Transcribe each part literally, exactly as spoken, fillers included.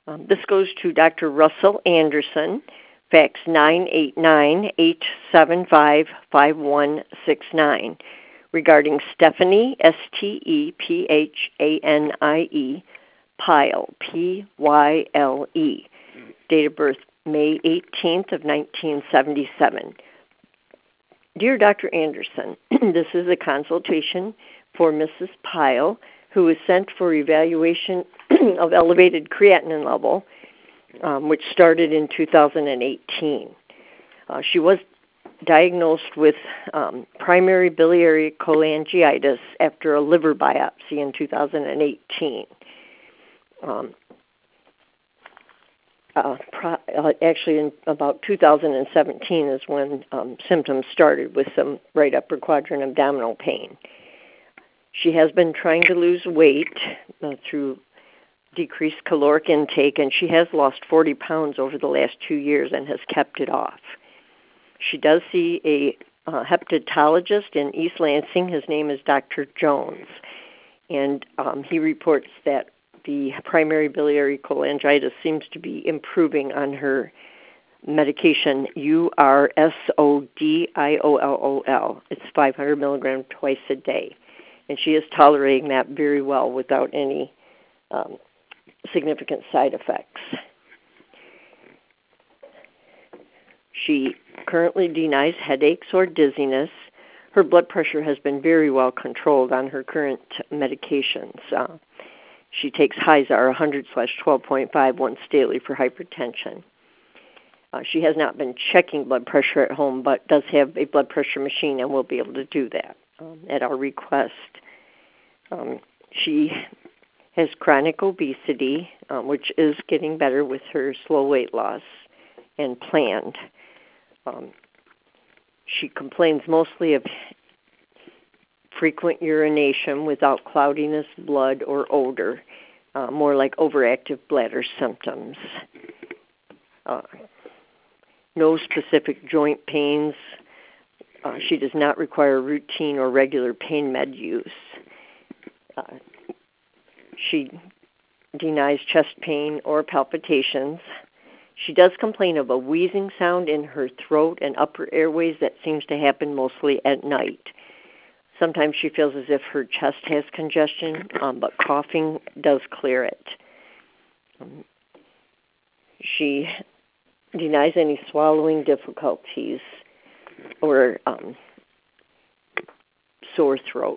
Um, this goes to Doctor Russell Anderson, fax nine eight nine, eight seven five, five one six nine, regarding Stephanie, S T E P H A N I E, Pyle, P Y L E, date of birth May eighteenth of nineteen seventy-seven. Dear Doctor Anderson, this is a consultation for Missus Pyle, who was sent for evaluation of elevated creatinine level, um, which started in two thousand eighteen. Uh, she was diagnosed with um, primary biliary cholangitis after a liver biopsy in two thousand eighteen. Um, uh, pro- uh, actually, in about two thousand seventeen is when um, symptoms started with some right upper quadrant abdominal pain. She has been trying to lose weight uh, through decreased caloric intake, and she has lost forty pounds over the last two years and has kept it off. She does see a uh, hepatologist in East Lansing. His name is Doctor Jones, and um, he reports that the primary biliary cholangitis seems to be improving on her medication U R S O D I O L O L. It's five hundred milligrams twice a day, and she is tolerating that very well without any um, significant side effects. She currently denies headaches or dizziness. Her blood pressure has been very well controlled on her current medications. Uh, she takes Hyzar one hundred slash twelve point five once daily for hypertension. Uh, she has not been checking blood pressure at home, but does have a blood pressure machine and will be able to do that um, at our request. Um, she has chronic obesity, um, which is getting better with her slow weight loss and planned. Um, she complains mostly of frequent urination without cloudiness, blood, or odor, uh, more like overactive bladder symptoms. Uh, no specific joint pains. Uh, she does not require routine or regular pain med use. Uh, she denies chest pain or palpitations. She does complain of a wheezing sound in her throat and upper airways that seems to happen mostly at night. Sometimes she feels as if her chest has congestion, um, but coughing does clear it. Um, she denies any swallowing difficulties or um, sore throat.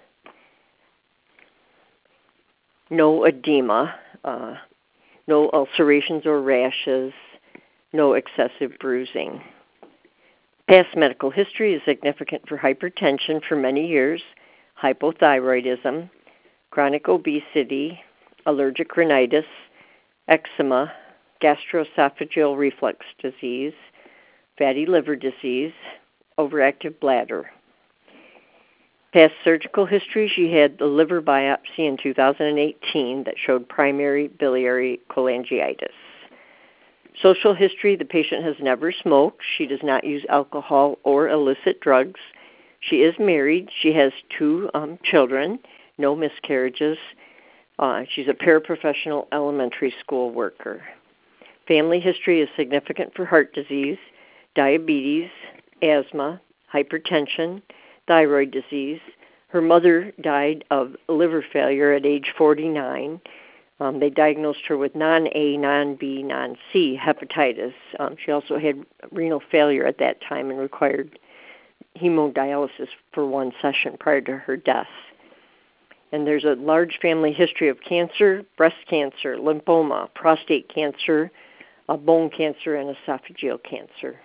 No edema, uh, no ulcerations or rashes, no excessive bruising. Past medical history is significant for hypertension for many years, hypothyroidism, chronic obesity, allergic rhinitis, eczema, gastroesophageal reflux disease, fatty liver disease, overactive bladder. Past surgical history, she had the liver biopsy in two thousand eighteen that showed primary biliary cholangitis. Social history, the patient has never smoked. She does not use alcohol or illicit drugs. She is married. She has two um, children, no miscarriages. Uh, she's a paraprofessional elementary school worker. Family history is significant for heart disease, diabetes, asthma, hypertension, thyroid disease. Her mother died of liver failure at age forty-nine. Um, they diagnosed her with non-A, non-B, non-C hepatitis. Um, she also had renal failure at that time and required hemodialysis for one session prior to her death. And there's a large family history of cancer, breast cancer, lymphoma, prostate cancer, uh, bone cancer, and esophageal cancer.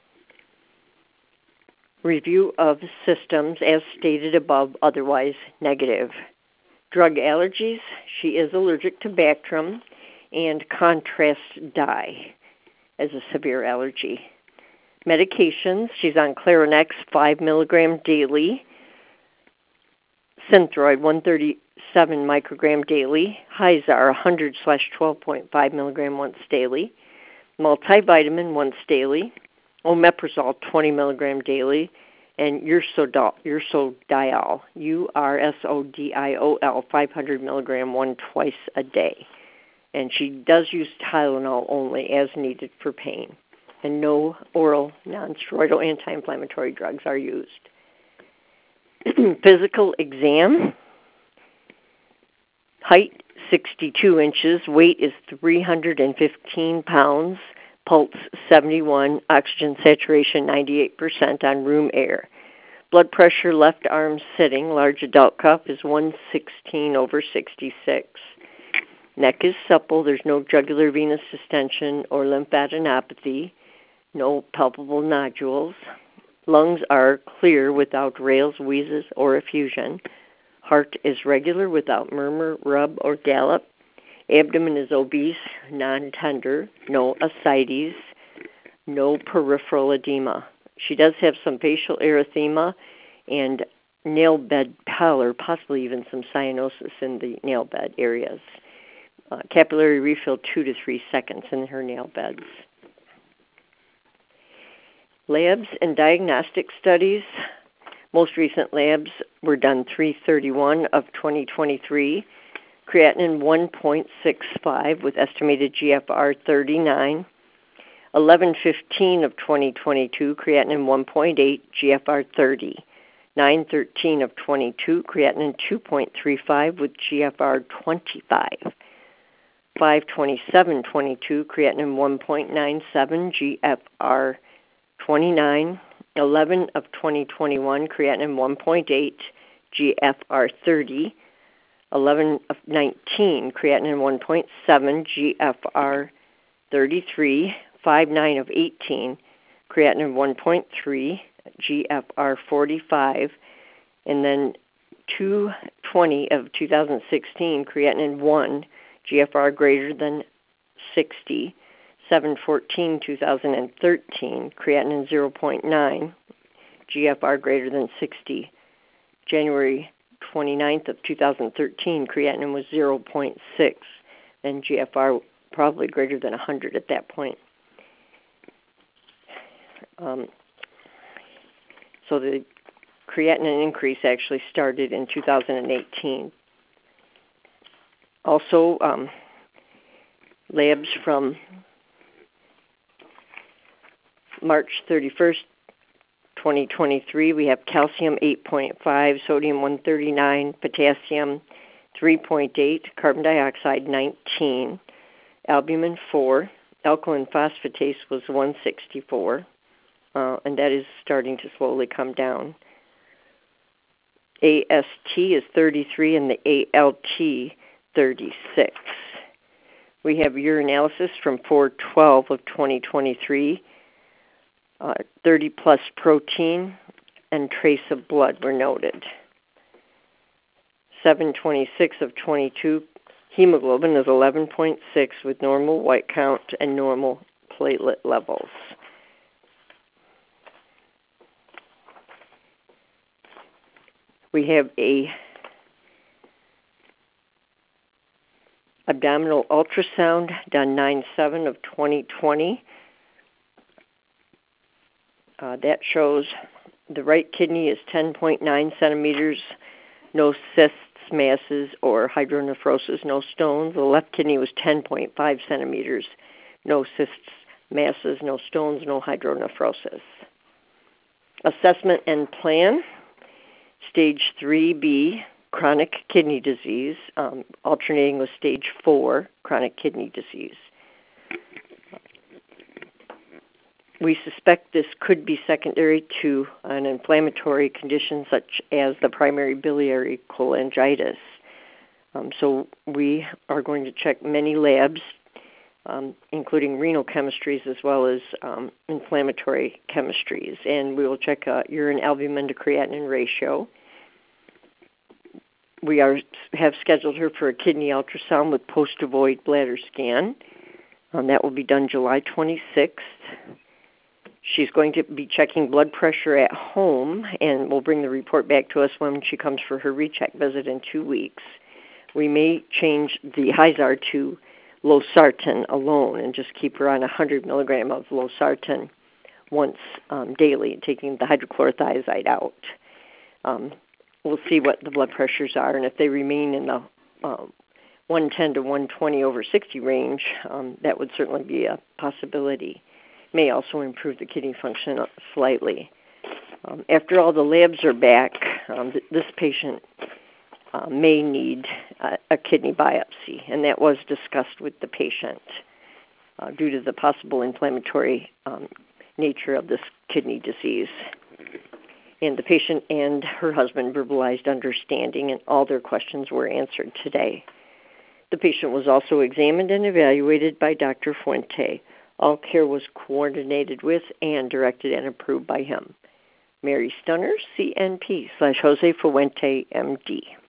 Review of systems as stated above, otherwise negative. Drug allergies, she is allergic to Bactrim and contrast dye as a severe allergy. Medications, she's on Clarinex five milligram daily, Synthroid one thirty-seven microgram daily, Hyzar one hundred slash twelve point five milligram once daily, multivitamin once daily, omeprazole twenty milligram daily, and Ursodiol, Ursodiol, U R S O D I O L, five hundred milligram, one twice a day. And she does use Tylenol only as needed for pain. And no oral non-steroidal anti-inflammatory drugs are used. Physical exam. Height, sixty-two inches. Weight is three hundred fifteen pounds. Pulse, seventy-one. Oxygen saturation, ninety-eight percent on room air. Blood pressure, left arm sitting. Large adult cuff is one sixteen over sixty-six. Neck is supple. There's no jugular venous distension or lymphadenopathy. No palpable nodules. Lungs are clear without rales, wheezes, or effusion. Heart is regular without murmur, rub, or gallop. Abdomen is obese, non-tender. No ascites. No peripheral edema. She does have some facial erythema and nail bed pallor, possibly even some cyanosis in the nail bed areas. Uh, capillary refill two to three seconds in her nail beds. Labs and diagnostic studies. Most recent labs were done three thirty-one of twenty twenty-three. Creatinine one point six five with estimated G F R thirty-nine. eleven fifteen of twenty twenty-two, creatinine one point eight, G F R thirty. nine thirteen of twenty-two, creatinine two point three five with G F R twenty-five. five twenty-seven twenty-two, creatinine one point nine seven, G F R twenty-nine. eleven of twenty twenty-one, creatinine one point eight, G F R thirty. eleven of nineteen, creatinine one point seven, G F R thirty-three. five nine of eighteen, creatinine one point three, G F R forty-five. And then two twenty of two thousand sixteen, creatinine one, G F R greater than sixty. seven fourteen two thousand thirteen, creatinine zero point nine, G F R greater than sixty. January twenty-ninth of two thousand thirteen, creatinine was zero point six, and G F R probably greater than one hundred at that point. Um, so the creatinine increase actually started in two thousand eighteen. Also, um, labs from March thirty-first, twenty twenty-three, we have calcium eight point five, sodium one thirty-nine, potassium three point eight, carbon dioxide nineteen, albumin four, alkaline phosphatase was one sixty-four, uh, and that is starting to slowly come down. A S T is thirty-three and the A L T thirty-six. We have urinalysis from four twelve of twenty twenty-three. Uh, thirty plus protein and trace of blood were noted. seven twenty-six of twenty-two, hemoglobin is eleven point six with normal white count and normal platelet levels. We have a abdominal ultrasound done nine seven of twenty twenty. Uh, that shows the right kidney is ten point nine centimeters, no cysts, masses, or hydronephrosis, no stones. The left kidney was ten point five centimeters, no cysts, masses, no stones, no hydronephrosis. Assessment and plan, stage three B, chronic kidney disease, um, alternating with stage four, chronic kidney disease. We suspect this could be secondary to an inflammatory condition such as the primary biliary cholangitis. Um, so we are going to check many labs, um, including renal chemistries as well as um, inflammatory chemistries. And we will check uh, urine albumin to creatinine ratio. We are have scheduled her for a kidney ultrasound with post-void bladder scan. Um, that will be done July twenty-sixth. She's going to be checking blood pressure at home, and will bring the report back to us when she comes for her recheck visit in two weeks. We may change the Hyzar to losartan alone and just keep her on one hundred milligrams of losartan once um, daily, taking the hydrochlorothiazide out. Um, we'll see what the blood pressures are, and if they remain in the uh, one ten to one twenty over sixty range, um, that would certainly be a possibility. May also improve the kidney function slightly. Um, after all the labs are back, um, th- this patient uh, may need a, a kidney biopsy, and that was discussed with the patient uh, due to the possible inflammatory um, nature of this kidney disease. And the patient and her husband verbalized understanding, and all their questions were answered today. The patient was also examined and evaluated by Doctor Fuente. All care was coordinated with and directed and approved by him. Mary Stunner, C N P slash Jose Fuente, M D.